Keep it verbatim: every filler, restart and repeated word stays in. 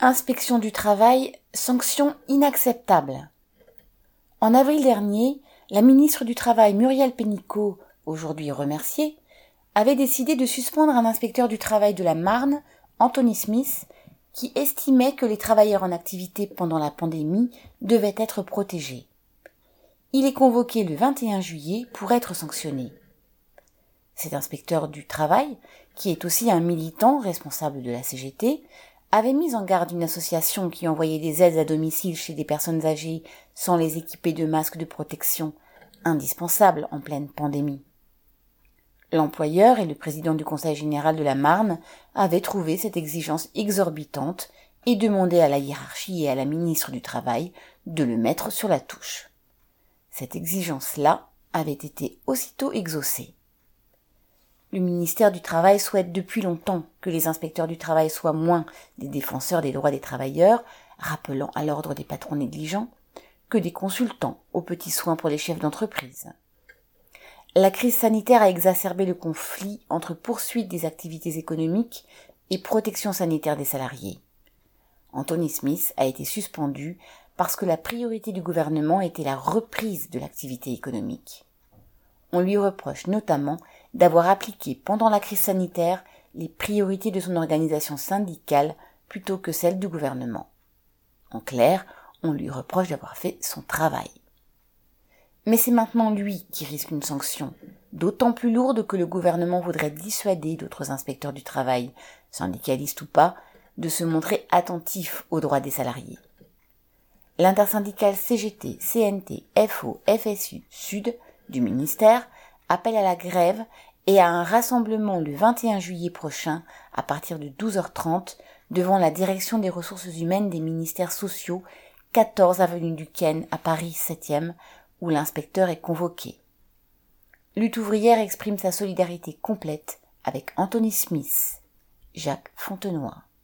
Inspection du travail, sanction inacceptable. En avril dernier, la ministre du Travail Muriel Pénicaud, aujourd'hui remerciée, avait décidé de suspendre un inspecteur du travail de la Marne, Anthony Smith, qui estimait que les travailleurs en activité pendant la pandémie devaient être protégés. Il est convoqué le vingt et un juillet pour être sanctionné. Cet inspecteur du travail, qui est aussi un militant responsable de la C G T, avait mis en garde une association qui envoyait des aides à domicile chez des personnes âgées sans les équiper de masques de protection, indispensables en pleine pandémie. L'employeur et le président du Conseil général de la Marne avaient trouvé cette exigence exorbitante et demandé à la hiérarchie et à la ministre du Travail de le mettre sur la touche. Cette exigence-là avait été aussitôt exaucée. Le ministère du Travail souhaite depuis longtemps que les inspecteurs du travail soient moins des défenseurs des droits des travailleurs, rappelant à l'ordre des patrons négligents, que des consultants aux petits soins pour les chefs d'entreprise. La crise sanitaire a exacerbé le conflit entre poursuite des activités économiques et protection sanitaire des salariés. Anthony Smith a été suspendu parce que la priorité du gouvernement était la reprise de l'activité économique. On lui reproche notamment d'avoir appliqué pendant la crise sanitaire les priorités de son organisation syndicale plutôt que celles du gouvernement. En clair, on lui reproche d'avoir fait son travail. Mais c'est maintenant lui qui risque une sanction, d'autant plus lourde que le gouvernement voudrait dissuader d'autres inspecteurs du travail, syndicalistes ou pas, de se montrer attentifs aux droits des salariés. L'intersyndicale C G T, C N T, F O, F S U, Sud du ministère appelle à la grève et à un rassemblement le vingt et un juillet prochain à partir de douze heures trente devant la direction des ressources humaines des ministères sociaux, quatorze avenue du Ken à Paris septième, où l'inspecteur est convoqué. Lutte ouvrière exprime sa solidarité complète avec Anthony Smith. Jacques Fontenoy.